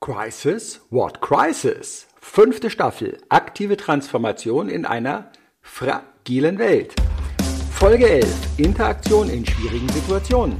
Crisis? What crisis? 5. Staffel. Aktive Transformation in einer fragilen Welt. Folge 11. Interaktion in schwierigen Situationen.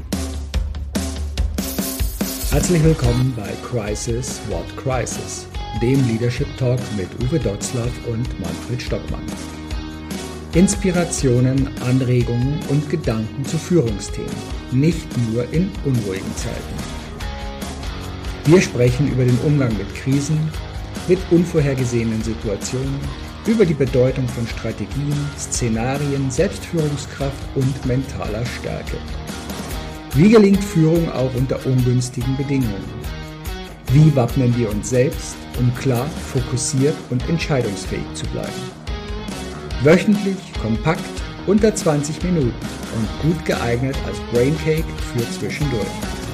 Herzlich willkommen bei Crisis? What crisis? Dem Leadership Talk mit Uwe Dotzlaff und Manfred Stockmann. Inspirationen, Anregungen und Gedanken zu Führungsthemen. Nicht nur in unruhigen Zeiten. Wir sprechen über den Umgang mit Krisen, mit unvorhergesehenen Situationen, über die Bedeutung von Strategien, Szenarien, Selbstführungskraft und mentaler Stärke. Wie gelingt Führung auch unter ungünstigen Bedingungen? Wie wappnen wir uns selbst, um klar, fokussiert und entscheidungsfähig zu bleiben? Wöchentlich, kompakt, unter 20 Minuten und gut geeignet als Braincake für zwischendurch.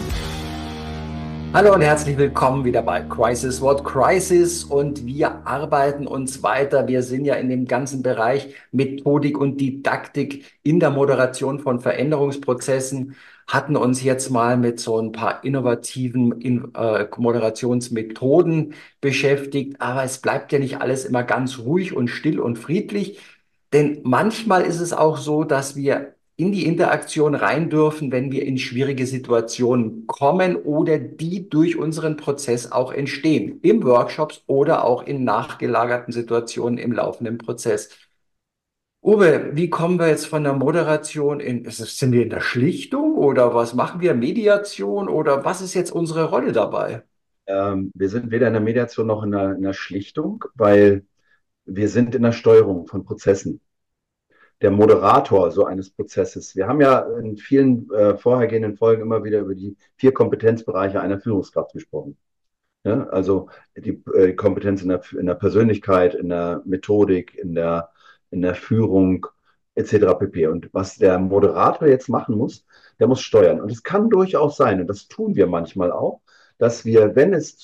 Hallo und herzlich willkommen wieder bei Crisis What Crisis und wir arbeiten uns weiter. Wir sind ja in dem ganzen Bereich Methodik und Didaktik in der Moderation von Veränderungsprozessen, hatten uns jetzt mal mit so ein paar innovativen Moderationsmethoden beschäftigt, aber es bleibt ja nicht alles immer ganz ruhig und still und friedlich, denn manchmal ist es auch so, dass wir in die Interaktion rein dürfen, wenn wir in schwierige Situationen kommen oder die durch unseren Prozess auch entstehen, im Workshops oder auch in nachgelagerten Situationen im laufenden Prozess. Uwe, wie kommen wir jetzt von der Moderation sind wir in der Schlichtung oder was machen wir? Mediation oder was ist jetzt unsere Rolle dabei? Wir sind weder in der Mediation noch in der Schlichtung, weil wir sind in der Steuerung von Prozessen. Der Moderator so eines Prozesses. Wir haben ja in vielen vorhergehenden Folgen immer wieder über die 4 Kompetenzbereiche einer Führungskraft gesprochen. Ja, also die Kompetenz in der Persönlichkeit, in der Methodik, in der Führung etc. pp. Und was der Moderator jetzt machen muss, der muss steuern. Und es kann durchaus sein, und das tun wir manchmal auch, dass wir,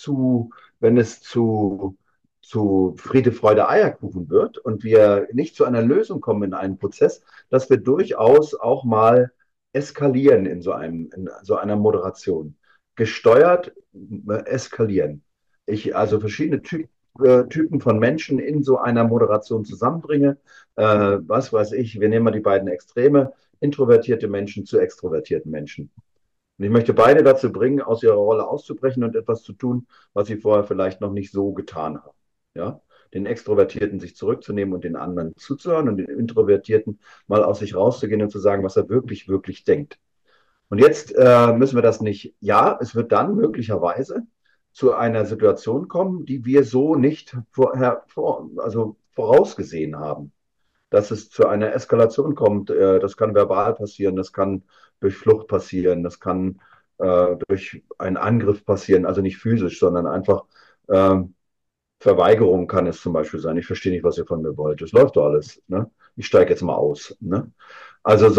wenn es zu Friede, Freude, Eierkuchen wird und wir nicht zu einer Lösung kommen in einem Prozess, dass wir durchaus auch mal eskalieren in so einer Moderation. Gesteuert eskalieren. Ich also verschiedene Typen von Menschen in so einer Moderation zusammenbringe. Was weiß ich, wir nehmen mal die beiden Extreme, introvertierte Menschen zu extrovertierten Menschen. Und ich möchte beide dazu bringen, aus ihrer Rolle auszubrechen und etwas zu tun, was sie vorher vielleicht noch nicht so getan haben. Ja? Den Extrovertierten sich zurückzunehmen und den anderen zuzuhören und den Introvertierten mal aus sich rauszugehen und zu sagen, was er wirklich, wirklich denkt. Und jetzt müssen wir das nicht, ja, es wird dann möglicherweise zu einer Situation kommen, die wir so nicht vorausgesehen haben. Dass es zu einer Eskalation kommt, das kann verbal passieren, das kann durch Flucht passieren, das kann durch einen Angriff passieren, also nicht physisch, sondern einfach Verweigerung kann es zum Beispiel sein. Ich verstehe nicht, was ihr von mir wollt. Es läuft doch alles. Ne? Ich steige jetzt mal aus. Ne? Also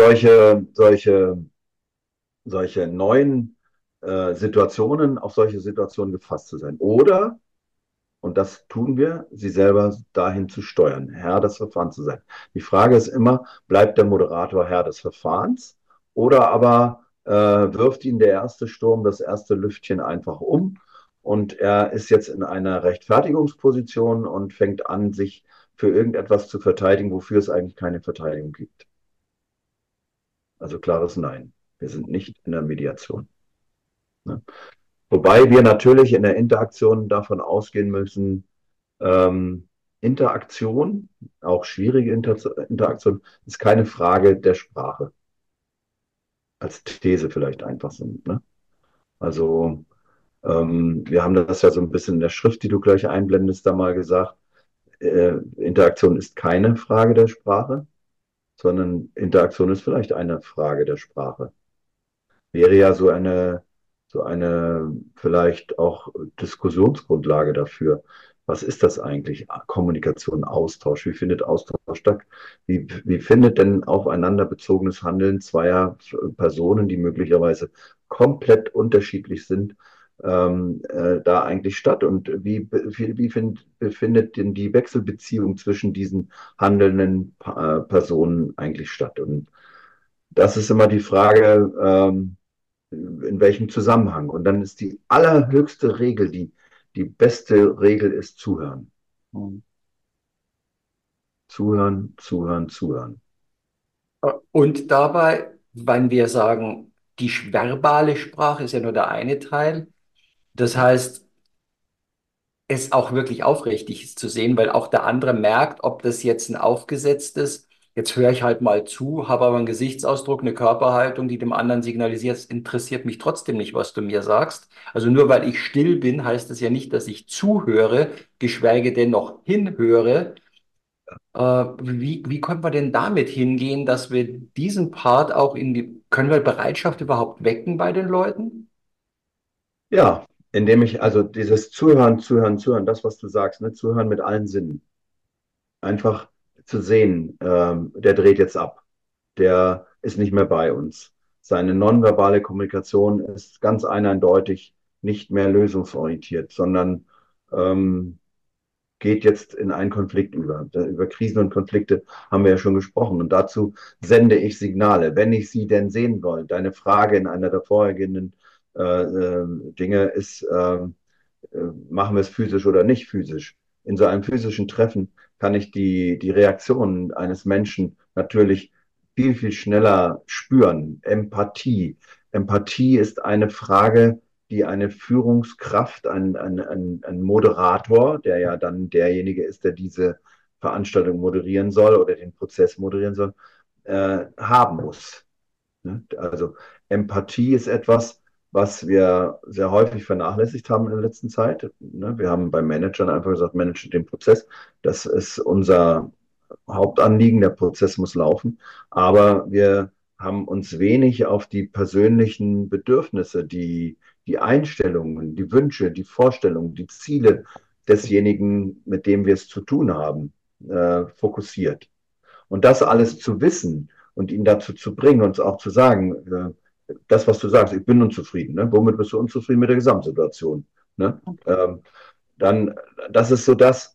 solche neuen Situationen, auf solche Situationen gefasst zu sein. Oder, und das tun wir, sie selber dahin zu steuern, Herr des Verfahrens zu sein. Die Frage ist immer, bleibt der Moderator Herr des Verfahrens oder aber wirft ihn der erste Sturm, das erste Lüftchen einfach um und er ist jetzt in einer Rechtfertigungsposition und fängt an, sich für irgendetwas zu verteidigen, wofür es eigentlich keine Verteidigung gibt. Also klares Nein. Wir sind nicht in der Mediation. Ne? Wobei wir natürlich in der Interaktion davon ausgehen müssen, Interaktion, auch schwierige Interaktion, ist keine Frage der Sprache. Als These vielleicht einfach sind. Ne? Also wir haben das ja so ein bisschen in der Schrift, die du gleich einblendest, da mal gesagt. Interaktion ist keine Frage der Sprache, sondern Interaktion ist vielleicht eine Frage der Sprache. Wäre ja so eine vielleicht auch Diskussionsgrundlage dafür. Was ist das eigentlich? Kommunikation, Austausch. Wie findet Austausch statt? Wie findet denn aufeinander bezogenes Handeln zweier Personen, die möglicherweise komplett unterschiedlich sind, da eigentlich statt? Und befindet denn die Wechselbeziehung zwischen diesen handelnden Personen eigentlich statt? Und das ist immer die Frage, in welchem Zusammenhang. Und dann ist die allerhöchste Regel, die die beste Regel ist zuhören. Mhm. Zuhören, zuhören, zuhören. Und dabei, wenn wir sagen, die verbale Sprache ist ja nur der eine Teil, das heißt, es auch wirklich aufrichtig ist zu sehen, weil auch der andere merkt, ob das jetzt ein aufgesetztes, jetzt höre ich halt mal zu, habe aber einen Gesichtsausdruck, eine Körperhaltung, die dem anderen signalisiert, es interessiert mich trotzdem nicht, was du mir sagst. Also nur weil ich still bin, heißt das ja nicht, dass ich zuhöre, geschweige denn noch hinhöre. Wie können wir denn damit hingehen, dass wir diesen Part auch können wir Bereitschaft überhaupt wecken bei den Leuten? Ja, indem ich also dieses Zuhören, Zuhören, Zuhören, das, was du sagst, ne, Zuhören mit allen Sinnen. Einfach zu sehen, der dreht jetzt ab, der ist nicht mehr bei uns. Seine nonverbale Kommunikation ist ganz eindeutig nicht mehr lösungsorientiert, sondern ähm, geht jetzt in einen Konflikt über. Über Krisen und Konflikte haben wir ja schon gesprochen. Und dazu sende ich Signale. Wenn ich sie denn sehen will, deine Frage in einer der vorhergehenden Dinge ist, machen wir es physisch oder nicht physisch. In so einem physischen Treffen kann ich die Reaktionen eines Menschen natürlich viel, viel schneller spüren. Empathie. Empathie ist eine Frage, die eine Führungskraft, ein Moderator, der ja dann derjenige ist, der diese Veranstaltung moderieren soll oder den Prozess moderieren soll, haben muss. Ne? Also Empathie ist etwas, was wir sehr häufig vernachlässigt haben in der letzten Zeit. Ne? Wir haben bei Managern einfach gesagt, manage den Prozess. Das ist unser Hauptanliegen. Der Prozess muss laufen. Aber wir haben uns wenig auf die persönlichen Bedürfnisse, die Einstellungen, die Wünsche, die Vorstellungen, die Ziele desjenigen, mit dem wir es zu tun haben, fokussiert. Und das alles zu wissen und ihn dazu zu bringen, uns auch zu sagen, das, was du sagst, ich bin unzufrieden. Ne? Womit bist du unzufrieden mit der Gesamtsituation? Ne? Dann, das ist so das,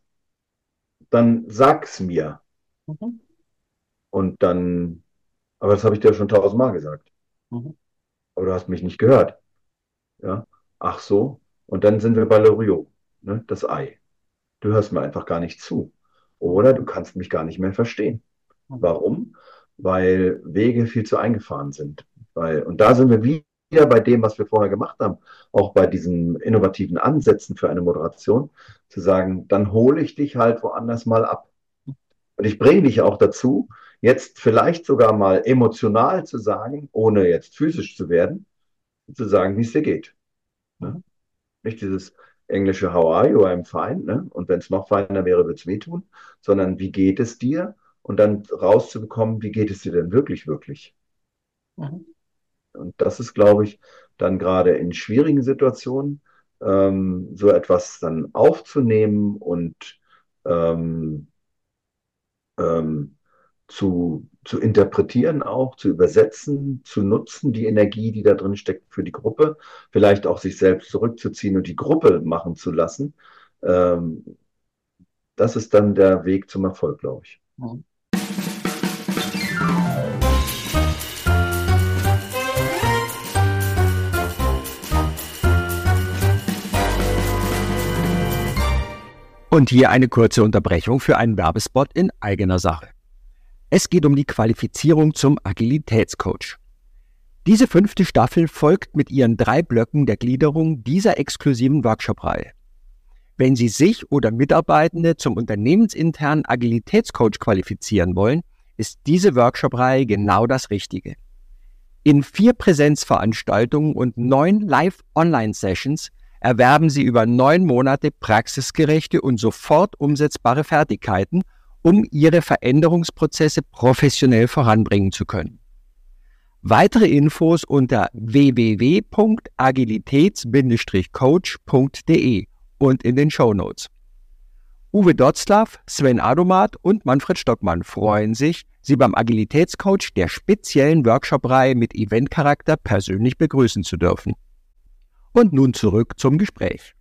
dann sag's mir. Mhm. Und dann, aber das habe ich dir schon tausendmal gesagt. Mhm. Aber du hast mich nicht gehört. Ja? Ach so. Und dann sind wir bei Loriot, ne? Das Ei. Du hörst mir einfach gar nicht zu. Mhm. Oder du kannst mich gar nicht mehr verstehen. Mhm. Warum? Weil Wege viel zu eingefahren sind. Und da sind wir wieder bei dem, was wir vorher gemacht haben, auch bei diesen innovativen Ansätzen für eine Moderation, zu sagen, dann hole ich dich halt woanders mal ab. Und ich bringe dich auch dazu, jetzt vielleicht sogar mal emotional zu sagen, ohne jetzt physisch zu werden, zu sagen, wie es dir geht. Ne? Mhm. Nicht dieses englische How are you, I'm fine, ne? Und wenn es noch feiner wäre, würde es wehtun, sondern wie geht es dir? Und dann rauszubekommen, wie geht es dir denn wirklich, wirklich? Mhm. Und das ist, glaube ich, dann gerade in schwierigen Situationen so etwas dann aufzunehmen und ähm, ähm, zu interpretieren auch, zu übersetzen, zu nutzen, die Energie, die da drin steckt für die Gruppe, vielleicht auch sich selbst zurückzuziehen und die Gruppe machen zu lassen. Ähm, Das ist dann der Weg zum Erfolg, glaube ich. Mhm. Und hier eine kurze Unterbrechung für einen Werbespot in eigener Sache. Es geht um die Qualifizierung zum Agilitätscoach. Diese 5. Staffel folgt mit ihren 3 Blöcken der Gliederung dieser exklusiven Workshop-Reihe. Wenn Sie sich oder Mitarbeitende zum unternehmensinternen Agilitätscoach qualifizieren wollen, ist diese Workshop-Reihe genau das Richtige. In 4 Präsenzveranstaltungen und 9 Live-Online-Sessions erwerben Sie über 9 Monate praxisgerechte und sofort umsetzbare Fertigkeiten, um Ihre Veränderungsprozesse professionell voranbringen zu können. Weitere Infos unter www.agilitäts-coach.de und in den Shownotes. Uwe Dotzlaff, Sven Adomat und Manfred Stockmann freuen sich, Sie beim Agilitätscoach der speziellen Workshop-Reihe mit Eventcharakter persönlich begrüßen zu dürfen. Und nun zurück zum Gespräch.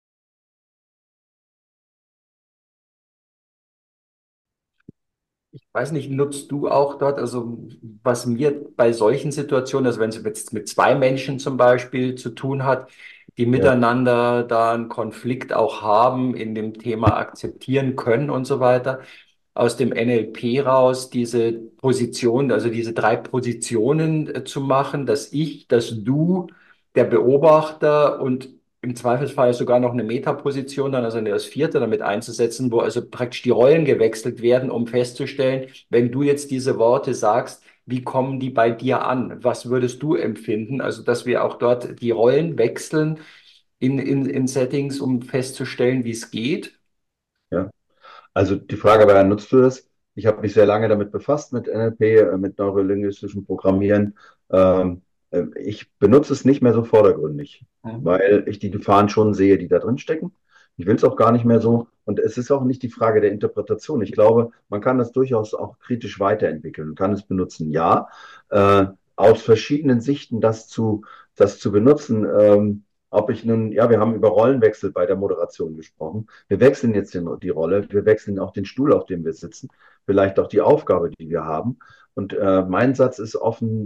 Ich weiß nicht, nutzt du auch dort, also was mir bei solchen Situationen, also wenn es jetzt mit zwei Menschen zum Beispiel zu tun hat, die Ja, miteinander da einen Konflikt auch haben, in dem Thema akzeptieren können und so weiter, aus dem NLP raus diese Position, also diese drei Positionen zu machen, das Ich, das Du, der Beobachter und im Zweifelsfall sogar noch eine Metaposition, dann also das vierte damit einzusetzen, wo also praktisch die Rollen gewechselt werden, um festzustellen, wenn du jetzt diese Worte sagst, wie kommen die bei dir an? Was würdest du empfinden? Also, dass wir auch dort die Rollen wechseln in Settings, um festzustellen, wie es geht. ja. Also die Frage war ja, nutzt du das? Ich habe mich sehr lange damit befasst, mit NLP, mit neurolinguistischem Programmieren. Ich benutze es nicht mehr so vordergründig, Mhm. weil ich die Gefahren schon sehe, die da drin stecken. Ich will es auch gar nicht mehr so. Und es ist auch nicht die Frage der Interpretation. Ich glaube, man kann das durchaus auch kritisch weiterentwickeln und kann es benutzen. Ja, äh, aus verschiedenen Sichten das zu benutzen. Ob ich nun, ja, wir haben über Rollenwechsel bei der Moderation gesprochen. Wir wechseln jetzt die Rolle, wir wechseln auch den Stuhl, auf dem wir sitzen, vielleicht auch die Aufgabe, die wir haben. Und mein Satz ist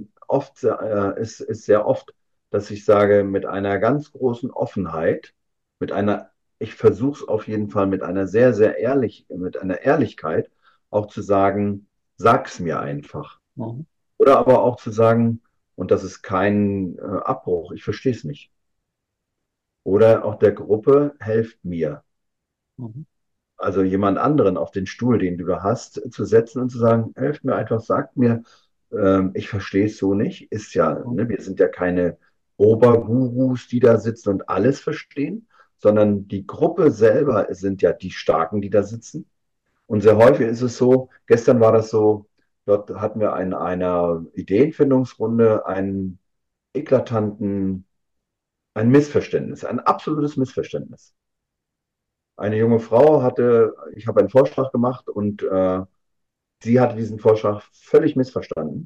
ist sehr oft, dass ich sage, mit einer ganz großen Offenheit, mit einer, ich versuche es auf jeden Fall mit einer mit einer Ehrlichkeit auch zu sagen, sag's mir einfach. Mhm. Oder aber auch zu sagen, und das ist kein Abbruch, ich verstehe es nicht. Oder auch der Gruppe, helft mir. Mhm. Also jemand anderen auf den Stuhl, den du da hast, zu setzen und zu sagen, helft mir einfach, sagt mir, ich verstehe es so nicht. Ist ja, Mhm. ne, wir sind ja keine Obergurus, die da sitzen und alles verstehen, sondern die Gruppe selber sind ja die Starken, die da sitzen. Und sehr häufig ist es so, gestern war das so, dort hatten wir in einer Ideenfindungsrunde eklatanten, ein Missverständnis, ein absolutes Missverständnis. Eine junge Frau ich habe einen Vorschlag gemacht und sie hatte diesen Vorschlag völlig missverstanden.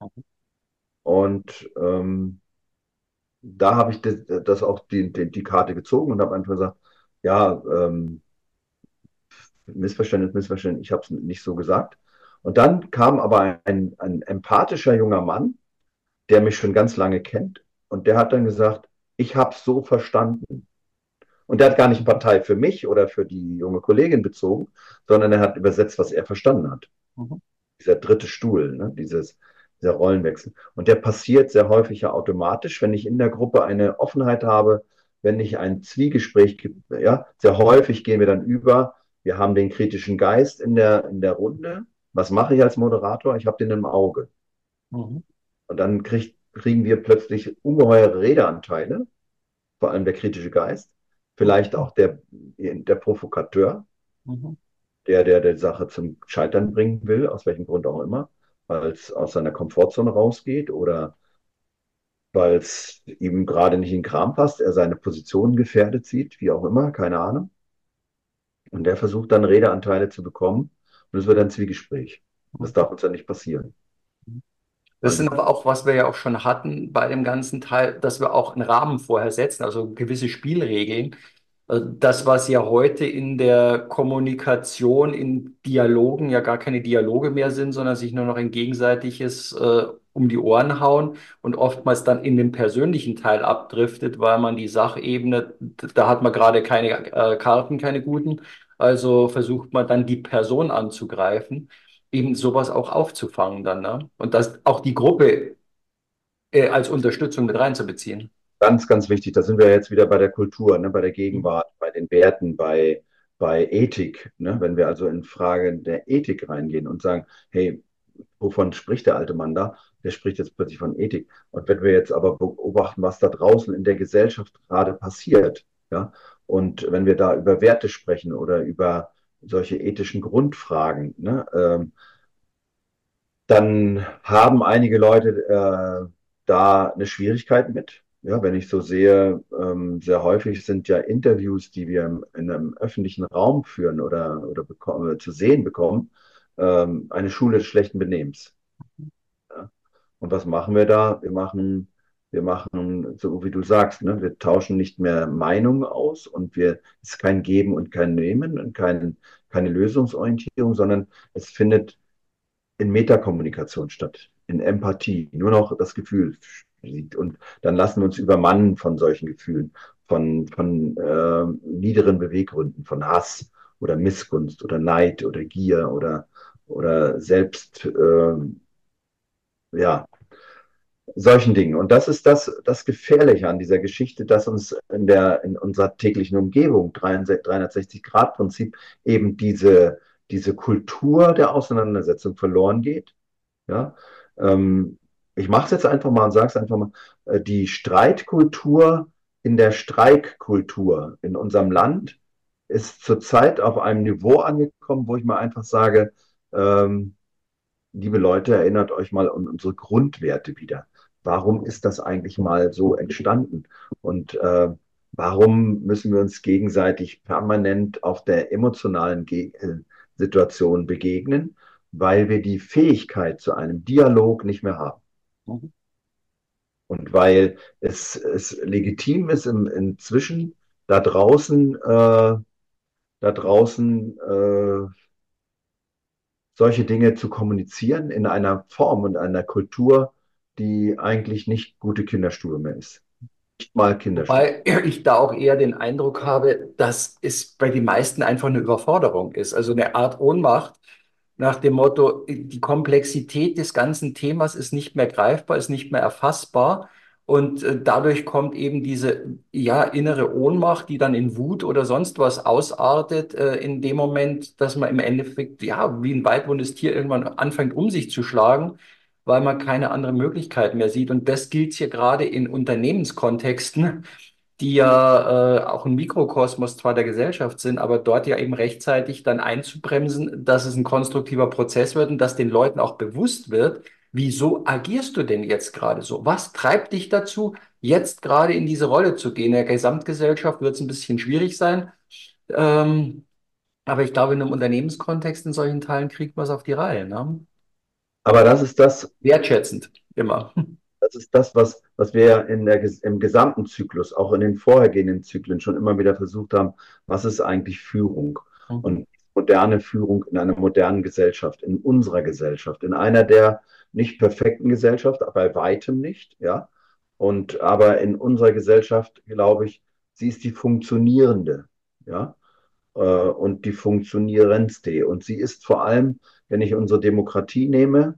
Und da habe ich das auch die Karte gezogen und habe einfach gesagt, ja, Missverständnis, Missverständnis, ich habe es nicht so gesagt. Und dann kam aber ein empathischer junger Mann, der mich schon ganz lange kennt, und der hat dann gesagt, ich habe es so verstanden. Und der hat gar nicht Partei für mich oder für die junge Kollegin bezogen, sondern er hat übersetzt, was er verstanden hat. Mhm. Dieser dritte Stuhl, ne? Dieser Rollenwechsel. Und der passiert sehr häufig ja automatisch, wenn ich in der Gruppe eine Offenheit habe, wenn ich ein Zwiegespräch gibt. Ja? Sehr häufig gehen wir dann über. Wir haben den kritischen Geist in der Runde. Was mache ich als Moderator? Ich habe den im Auge. Mhm. Und dann kriegen wir plötzlich ungeheure Redeanteile, vor allem der kritische Geist, vielleicht auch der Provokateur, Mhm. der Sache zum Scheitern bringen will, aus welchem Grund auch immer, weil es aus seiner Komfortzone rausgeht oder weil es ihm gerade nicht in den Kram passt, er seine Position gefährdet sieht, wie auch immer, keine Ahnung. Und der versucht dann Redeanteile zu bekommen und es wird ein Zwiegespräch. Das Mhm. darf uns ja nicht passieren. Das sind Also aber auch, was wir ja auch schon hatten bei dem ganzen Teil, dass wir auch einen Rahmen vorher setzen, also gewisse Spielregeln. Das, was ja heute in der Kommunikation, in Dialogen ja gar keine Dialoge mehr sind, sondern sich nur noch ein gegenseitiges um die Ohren hauen und oftmals dann in den persönlichen Teil abdriftet, weil man die Sachebene, da hat man gerade keine Karten, keine guten, also versucht man dann die Person anzugreifen, eben sowas auch aufzufangen dann, ne? Und das auch die Gruppe als Unterstützung mit reinzubeziehen. ganz, ganz wichtig, da sind wir jetzt wieder bei der Kultur, ne, bei der Gegenwart, bei den Werten, bei Ethik. Ne? Wenn wir also in Frage der Ethik reingehen und sagen, hey, wovon spricht der alte Mann da? Der spricht jetzt plötzlich von Ethik. Und wenn wir jetzt aber beobachten, was da draußen in der Gesellschaft gerade passiert, ja, und wenn wir da über Werte sprechen oder über solche ethischen Grundfragen, ne, dann haben einige Leute da eine Schwierigkeit mit. Ja, wenn ich so sehe, sehr häufig sind ja Interviews, die wir in einem öffentlichen Raum führen zu sehen bekommen, eine Schule des schlechten Benehmens. Ja. Und was machen wir da? Wir machen, so wie du sagst, ne, wir tauschen nicht mehr Meinungen aus und es ist kein Geben und kein Nehmen und keine Lösungsorientierung, sondern es findet in Metakommunikation statt, in Empathie, nur noch das Gefühl liegt. Und dann lassen wir uns übermannen von solchen Gefühlen, von niederen Beweggründen, von Hass oder Missgunst oder Neid oder Gier oder selbst, ja, solchen Dingen. Und das ist das Gefährliche an dieser Geschichte, dass uns in unserer täglichen Umgebung, 360-Grad-Prinzip, eben diese Kultur der Auseinandersetzung verloren geht. Ja? Ähm, Ich mache es jetzt einfach mal und sage es einfach mal, die Streitkultur in der Streikkultur in unserem Land ist zurzeit auf einem Niveau angekommen, wo ich mal einfach sage, ähm, liebe Leute, erinnert euch mal an unsere Grundwerte wieder. Warum ist das eigentlich mal so entstanden? Und warum müssen wir uns gegenseitig permanent auf der emotionalen Situation begegnen? Weil wir die Fähigkeit zu einem Dialog nicht mehr haben. Mhm. Und weil es legitim ist, inzwischen da draußen, solche Dinge zu kommunizieren in einer Form und einer Kultur, die eigentlich nicht gute Kinderstube mehr ist. Nicht mal Kinderstube. Wobei ich da auch eher den Eindruck habe, dass es bei den meisten einfach eine Überforderung ist. Also eine Art Ohnmacht nach dem Motto, die Komplexität des ganzen Themas ist nicht mehr greifbar, ist nicht mehr erfassbar. Und dadurch kommt eben diese ja, innere Ohnmacht, die dann in Wut oder sonst was ausartet, in dem Moment, dass man im Endeffekt, ja, wie ein weitwundes Tier irgendwann anfängt, um sich zu schlagen, weil man keine andere Möglichkeit mehr sieht. Und das gilt hier gerade in Unternehmenskontexten, die ja auch ein Mikrokosmos zwar der Gesellschaft sind, aber dort ja eben rechtzeitig dann einzubremsen, dass es ein konstruktiver Prozess wird und dass den Leuten auch bewusst wird, wieso agierst du denn jetzt gerade so? Was treibt dich dazu, jetzt gerade in diese Rolle zu gehen? In der Gesamtgesellschaft wird es ein bisschen schwierig sein, ähm, aber ich glaube, in einem Unternehmenskontext in solchen Teilen kriegt man es auf die Reihe, ne? Aber Wertschätzend, immer. das ist das, was wir im gesamten Zyklus, auch in den vorhergehenden Zyklen schon immer wieder versucht haben. Was ist eigentlich Führung? Und moderne Führung in einer modernen Gesellschaft, in unserer Gesellschaft, in einer der nicht perfekten Gesellschaft, aber bei weitem nicht, ja. Und aber in unserer Gesellschaft, glaube ich, sie ist die funktionierende, ja, und die funktionierendste. Und sie ist vor allem, wenn ich unsere Demokratie nehme,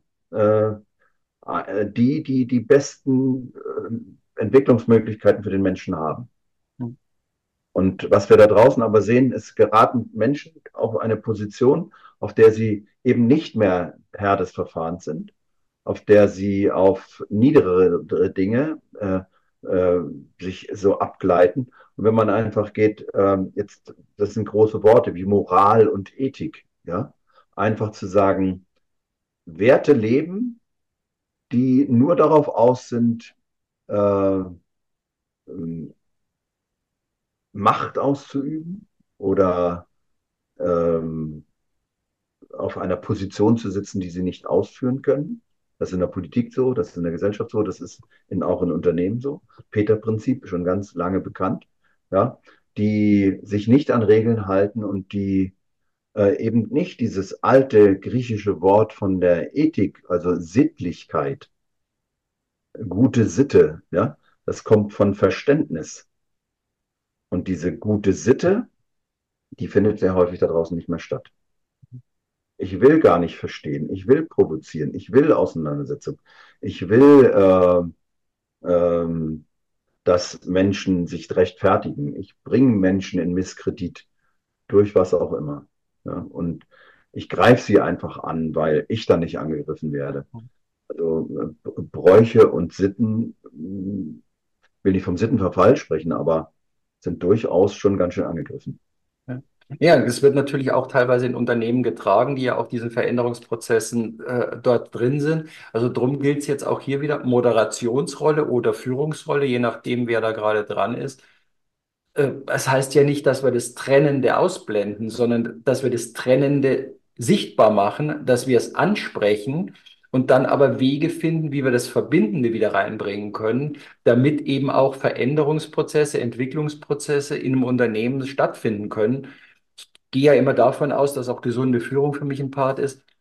die besten Entwicklungsmöglichkeiten für den Menschen haben. Und was wir da draußen aber sehen, es geraten Menschen auf eine Position, auf der sie eben nicht mehr Herr des Verfahrens sind, auf der sie auf niedrigere Dinge äh, sich so abgleiten. Und wenn man einfach geht, jetzt, das sind große Worte wie Moral und Ethik, ja, einfach zu sagen, Werte leben, die nur darauf aus sind, äh, Macht auszuüben oder ähm, auf einer Position zu sitzen, die sie nicht ausführen können. Das ist in der Politik so, das ist in der Gesellschaft so, das ist auch in Unternehmen so. Peter-Prinzip, schon ganz lange bekannt, ja, die sich nicht an Regeln halten und die eben nicht dieses alte griechische Wort von der Ethik, also Sittlichkeit, gute Sitte, ja, das kommt von Verständnis. Und diese gute Sitte, die findet sehr häufig da draußen nicht mehr statt. Ich will gar nicht verstehen. Ich will provozieren. Ich will Auseinandersetzung. Ich will, ähm, dass Menschen sich rechtfertigen. Ich bringe Menschen in Misskredit durch was auch immer. Ja, und ich greife sie einfach an, weil ich da nicht angegriffen werde. Also Bräuche und Sitten, will nicht vom Sittenverfall sprechen, aber sind durchaus schon ganz schön angegriffen. Ja, ja, es wird natürlich auch teilweise in Unternehmen getragen, die ja auch diesen Veränderungsprozessen dort drin sind. Also drum gilt es jetzt auch hier wieder Moderationsrolle oder Führungsrolle, je nachdem, wer da gerade dran ist. Es heißt ja nicht, dass wir das Trennende ausblenden, sondern dass wir das Trennende sichtbar machen, dass wir es ansprechen und dann aber Wege finden, wie wir das Verbindende wieder reinbringen können, damit eben auch Veränderungsprozesse, Entwicklungsprozesse in einem Unternehmen stattfinden können. Ich gehe ja immer davon aus, dass auch gesunde Führung für mich ein Part ist,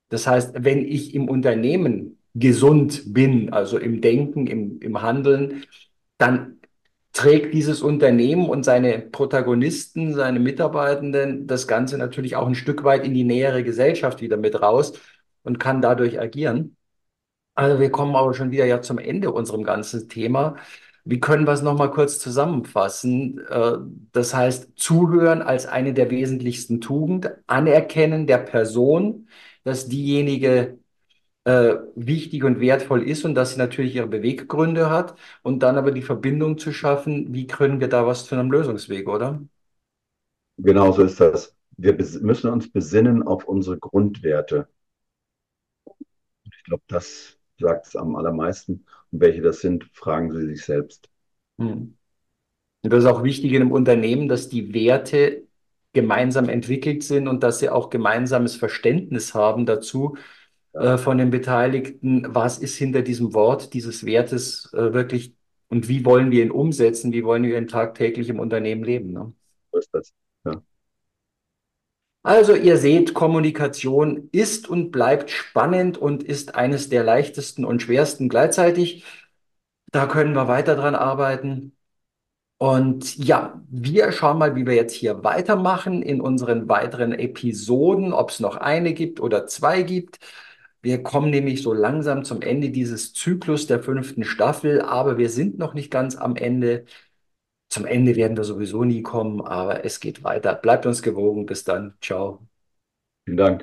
Das heißt, wenn ich im Unternehmen gesund bin, also im Denken, im Handeln, dann trägt dieses Unternehmen und seine Protagonisten, seine Mitarbeitenden das Ganze natürlich auch ein Stück weit in die nähere Gesellschaft wieder mit raus und kann dadurch agieren. Also wir kommen aber schon wieder ja zum Ende unserem ganzen Thema. Wie können wir es nochmal kurz zusammenfassen? Das heißt, zuhören als eine der wesentlichsten Tugend, Anerkennen der Person, dass diejenige wichtig und wertvoll ist und dass sie natürlich ihre Beweggründe hat und dann aber die Verbindung zu schaffen, wie können wir da was zu einem Lösungsweg, oder? Genauso ist das. Wir müssen uns besinnen auf unsere Grundwerte. Ich glaube, das sagt es am allermeisten. Und welche das sind, fragen Sie sich selbst. Hm. Und das ist auch wichtig in einem Unternehmen, dass die Werte gemeinsam entwickelt sind und dass sie auch gemeinsames Verständnis haben dazu Ja, von den Beteiligten, was ist hinter diesem Wort, dieses Wertes wirklich und wie wollen wir ihn umsetzen, wie wollen wir ihn tagtäglich im Unternehmen leben, ne? so ist das. Ja, Also ihr seht, Kommunikation ist und bleibt spannend und ist eines der leichtesten und schwersten gleichzeitig. Da können wir weiter dran arbeiten. Und ja, wir schauen mal, wie wir jetzt hier weitermachen in unseren weiteren Episoden, ob es noch eine gibt oder zwei gibt. Wir kommen nämlich so langsam zum Ende dieses Zyklus der 5. Staffel, aber wir sind noch nicht ganz am Ende. Zum Ende werden wir sowieso nie kommen, aber es geht weiter. Bleibt uns gewogen. Bis dann. Ciao. vielen Dank.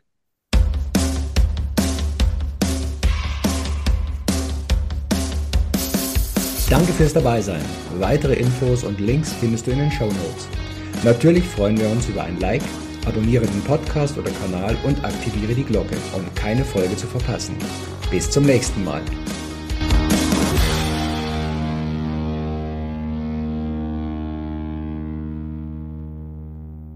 Danke fürs Dabeisein. Weitere Infos und Links findest du in den Shownotes. Natürlich freuen wir uns über ein Like, abonniere den Podcast oder Kanal und aktiviere die Glocke, um keine Folge zu verpassen. Bis zum nächsten Mal.